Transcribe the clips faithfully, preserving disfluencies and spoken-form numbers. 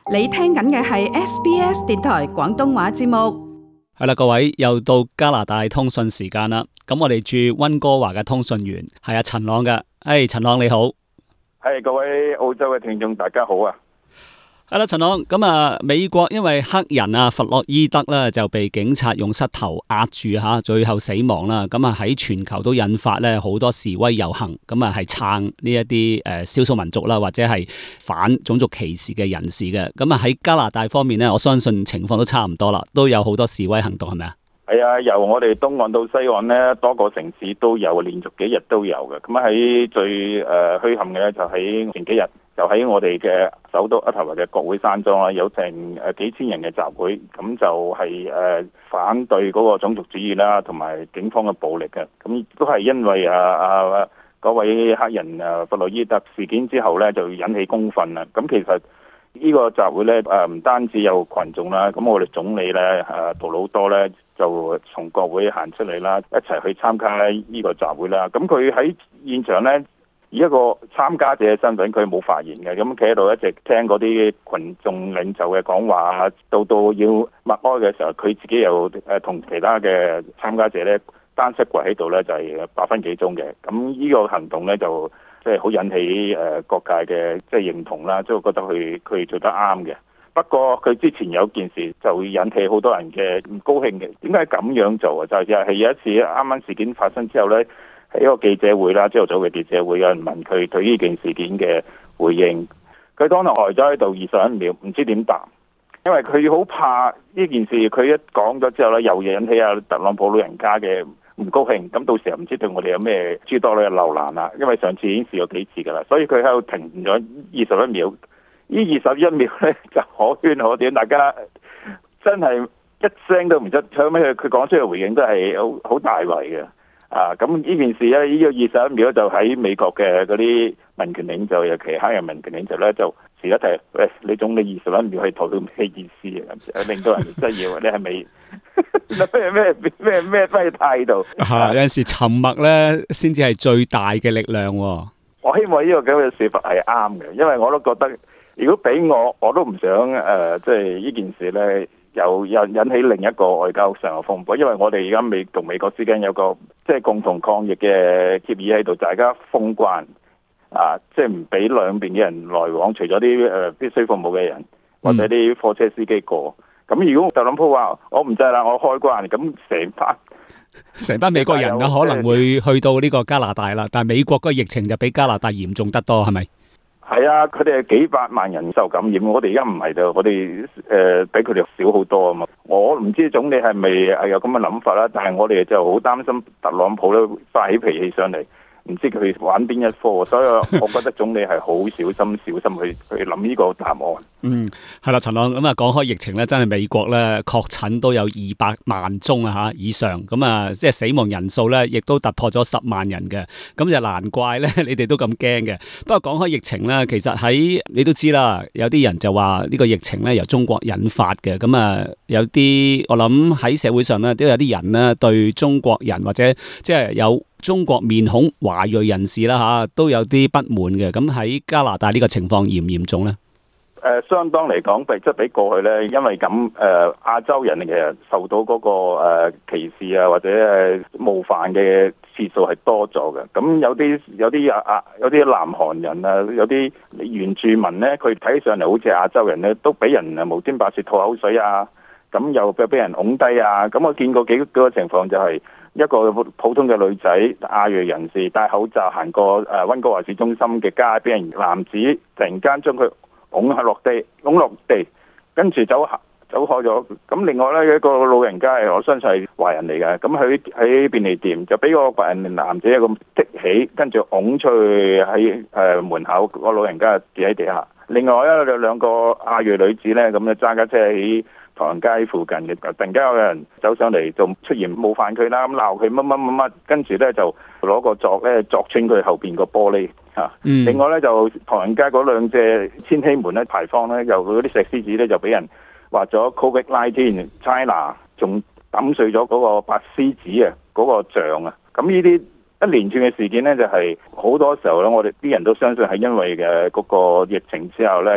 你聽緊嘅係 S B S 電台廣東話節目。 係啦，各位又到加拿大通訊時間啦。咁我哋駐溫哥華嘅通訊員係阿陳朗嘅。誒，陳朗你好。 係各位澳洲嘅聽眾，大家好啊。 係啦，陳朗，咁啊，美國因為黑人啊弗洛伊德咧就被警察用膝頭壓住吓，最後死亡啦。咁啊喺全球都引發咧好多示威遊行，咁啊係撐呢一啲誒少數民族啦，或者係反種族歧視嘅人士嘅。咁啊喺加拿大方面咧，我相信情況都差唔多啦，都有好多示威行動，係咪啊？ 係啊，由我哋東岸到西岸咧，多個城市都有，連續幾日都有嘅。咁喺最誒墟冚嘅咧，就喺前幾日。就喺我哋嘅首都渥太華嘅國會山莊啦，有成誒幾千人嘅集會，咁就係誒反對嗰個種族主義啦，同埋警方嘅暴力嘅。咁都係因為啊啊嗰位黑人啊弗洛伊德事件之後咧，就引起公憤啦。咁其實呢個集會咧誒唔單止有群眾啦，咁我哋總理咧誒杜魯多咧就從國會行出嚟啦，一齊去參加呢個集會啦。咁佢喺現場咧，以一個參加者嘅身份，佢冇發言嘅，咁企喺度一直聽嗰啲群眾領袖嘅講話，到到要默哀嘅時候，佢自己又誒同其他嘅參加者咧單膝跪喺度咧，就係八分幾鐘嘅。咁呢個行動咧就即係好引起誒各界嘅即係認同啦，即係覺得佢佢做得啱嘅。不過佢之前有件事就會引起好多人嘅唔高興嘅，點解咁樣做啊？就係係有一次啱啱事件發生之後咧。喺一個記者會啦，朝頭早嘅記者會，有人問佢對呢件事件嘅回應，佢當堂呆咗喺度二十一秒，唔知點答，因為佢好怕呢件事，佢一講咗之後咧，又引起阿特朗普老人家嘅唔高興，咁到時候唔知對我哋有咩諸多嘅留難啦。因為上次已經試過幾次噶啦，所以佢喺度停咗二十一秒，呢二十一秒咧就可圈可點，大家真係一聲都唔出，後尾佢佢講出嘅回應都係好好大圍嘅。啊，咁呢件事咧，呢、這個二十一秒就喺美國嘅嗰啲民權領袖，尤其黑人民權領袖咧，就時一提，喂，你總理二十一秒可以投到咩意思啊？令到人哋質疑，你係咪咩咩咩咩咩態度？ 啊，有陣時沉默咧，先至係最大嘅力量、哦。 我希望呢個咁嘅說法係啱嘅，因為我都覺得，如果俾我，我都唔想誒，即係呢件事咧。又引引起另一個外交上嘅風波，因為我哋而家美同美國之間有個即係共同抗疫嘅協議喺度，大家封關啊，即係唔俾兩邊嘅人來往，除咗啲誒必須服務嘅人或者啲貨車司機過。咁、嗯、如果特朗普話我唔制啦，我開關，咁成班成班美國人啊可能會去到呢個加拿大啦，但係美國個疫情就比加拿大嚴重得多，係咪？ 係啊，佢哋係幾百萬人受感染，我哋而家唔係就我哋誒比佢哋少好多啊嘛。我唔知總理係咪係有咁嘅諗法啦，但係我哋就好擔心特朗普咧發起脾氣上嚟，唔知佢玩邊一科，所以我覺得總理係好小心小心去去諗呢個答案。 嗯，係啦，陳朗，咁啊講開疫情咧，真係美國咧確診都有二百萬宗啊吓以上，咁啊即係死亡人數咧亦都突破咗十萬人嘅，咁就難怪咧你哋都咁驚嘅。不過講開疫情咧，其實喺你都知啦，有啲人就話呢個疫情咧由中國引發嘅，咁啊有啲我諗喺社會上咧都有啲人咧對中國人或者即係有中國面孔華裔人士啦吓都有啲不滿嘅。咁喺加拿大呢個情況嚴唔嚴重咧？ 誒、呃、相當嚟講，比即係比過去咧，因為咁誒、呃、亞洲人其實受到嗰、那個、呃、歧視啊，或者誒冒犯嘅次數係多咗嘅。咁有啲有啲啊啊有啲南韓人啊，有啲原住民咧，佢睇上嚟好似亞洲人咧，都俾人啊無端白事吐口水啊，咁又俾俾人擁低啊。咁我見過幾幾個情況，就係一個普通嘅女仔亞裔人士戴口罩行過誒溫哥華市中心嘅街，俾人男子突然間將佢拱下落地，拱落地，跟住走走開咗。咁另外咧，一個老人家，我相信係華人嚟嘅。咁喺喺便利店就俾個華人男子一個踢起，跟住拱出去喺誒門口。個老人家跌喺地下。另外咧，有兩個亞裔女子咧，咁咧揸架車喺唐人街附近嘅，突然間有人走上嚟，就出現冒犯佢啦，咁鬧佢乜乜乜乜，跟住咧就攞個鑿咧鑿穿佢後邊個玻璃。啊！嗯、另外咧就唐人街嗰兩隻千禧門咧牌坊咧，又嗰啲石獅子咧就俾人畫咗 Covid 十九 China， 仲抌碎咗嗰個白獅子啊嗰個像啊！咁呢啲一連串嘅事件咧，就係、是、好多時候咧，我哋啲人都相信係因為嘅嗰個疫情之後咧，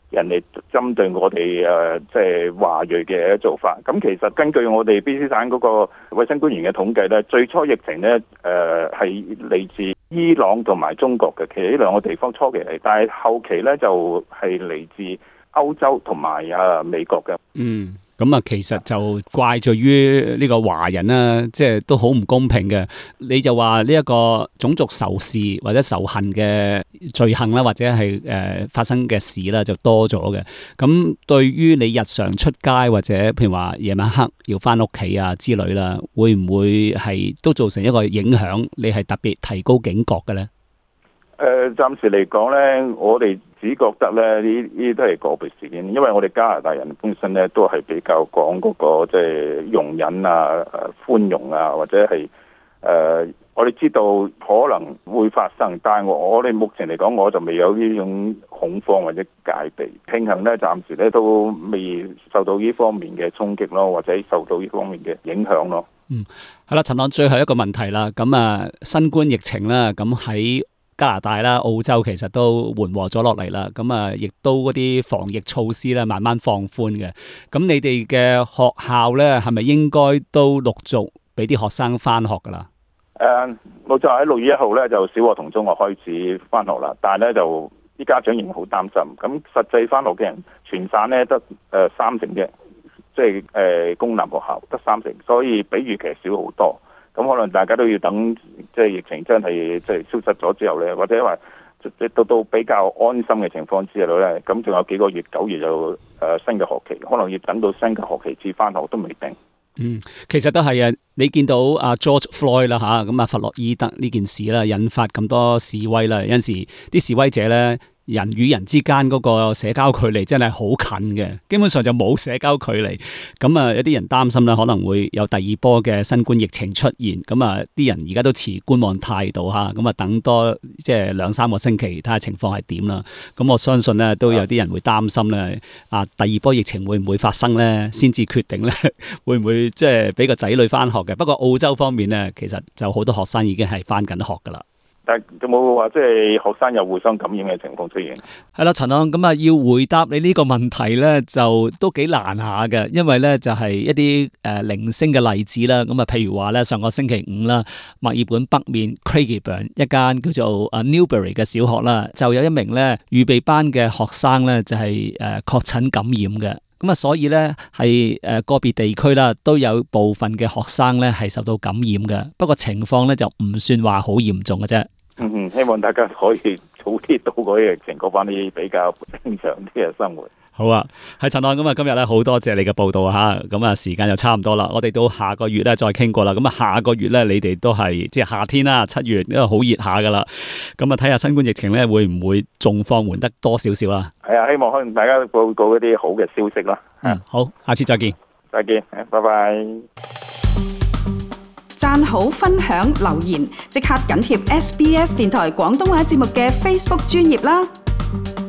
人哋針對我哋誒即係華裔嘅做法。咁其實根據我哋 B C 省嗰個衛生官員嘅統計咧，最初疫情咧誒係嚟自伊朗同埋中國嘅，其實呢兩個地方初期嚟，但係後期咧就係嚟自歐洲同埋啊美國嘅。 嗯。咁啊，其實就怪罪於呢個華人啦，即係都好唔公平嘅。你就話呢一個種族仇視或者仇恨嘅罪行啦，或者係誒、呃、發生嘅事啦，就多咗嘅。咁對於你日常出街或者譬如話夜晚黑要返屋企啊之類啦，會唔會係都造成一個影響？你係特別提高警覺嘅咧？ 誒、呃，暫時嚟講咧，我哋只覺得咧，呢呢都係個別事件，因為我哋加拿大人本身咧都係比較講嗰、那個即係、就是、容忍啊、誒寬容啊，或者係誒、呃、我哋知道可能會發生，但係我我哋目前嚟講，我就未有呢種恐慌或者戒備。慶幸咧，暫時咧都未受到呢方面嘅衝擊咯，或者受到呢方面嘅影響咯。 嗯，係啦，陳朗，最後一個問題啦，咁啊，新冠疫情啦，咁喺加拿大啦、澳洲其實都緩和咗落嚟啦，咁啊，亦都嗰啲防疫措施咧慢慢放寬嘅。咁你哋嘅學校咧，係咪應該都陸續俾啲學生翻學噶啦？ 誒、呃，冇錯，喺六月一號咧就小學同中學開始翻學啦，但係咧就啲家長仍然好擔心。咁實際翻學嘅人全省咧得誒三成嘅，即係誒公立學校得三成，所以比預期少好多。咁可能大家都要等，即係疫情真係即係消失咗之後咧，或者話到到比較安心嘅情況之下咧，咁仲有幾個月，九月就誒、呃、新嘅學期，可能要等到新嘅學期至翻學都未定。 嗯，其實都係啊，你見到阿 George Floyd 啦吓，咁啊弗洛伊德呢件事啦，引發咁多示威啦，有陣時啲示威者咧，人與人之間嗰個社交距離真係好近嘅，基本上就冇社交距離。咁啊，有啲人擔心啦，可能會有第二波嘅新冠疫情出現。咁啊，啲人而家都持觀望態度吓，咁啊，等多即係兩三個星期睇下情況係點啦。咁我相信咧，都有啲人會擔心咧，啊，第二波疫情會唔會發生咧，先至決定咧會唔會即係俾個仔女翻學嘅。不過澳洲方面咧，其實就好多學生已經係翻緊學噶啦。但有冇話即係學生有互相感染嘅情況出現？ 係啦，陳朗，咁啊要回答你呢個問題咧，就都幾難下嘅，因為咧就係一啲誒零星嘅例子啦。咁啊，譬如話咧，上個星期五啦，墨爾本北面 Craigieburn 一間叫做啊 Newbury 嘅小學啦，就有一名咧預備班嘅學生咧就係誒確診感染嘅。咁啊，所以咧係誒個別地區啦，都有部分嘅學生咧係受到感染嘅。不過情況咧就唔算話好嚴重嘅啫。 嗯，希望大家可以早啲到嗰啲疫情過翻啲比較正常啲嘅生活。 好啊，係陳朗，咁啊今日咧好多謝你嘅報道吓，咁啊時間就差唔多啦，我哋到下個月咧再傾過啦。咁啊下個月咧你哋都係即係夏天啦，七月因為好熱下噶啦，咁啊睇下新冠疫情咧會唔會仲放緩得多少少啦？係啊，希望可能大家報告一啲好嘅消息啦。 嗯，好，下次再見。 再見，拜拜。 讚好、分享、留言，即刻緊貼 S B S 電台廣東話節目嘅 Facebook 專頁啦！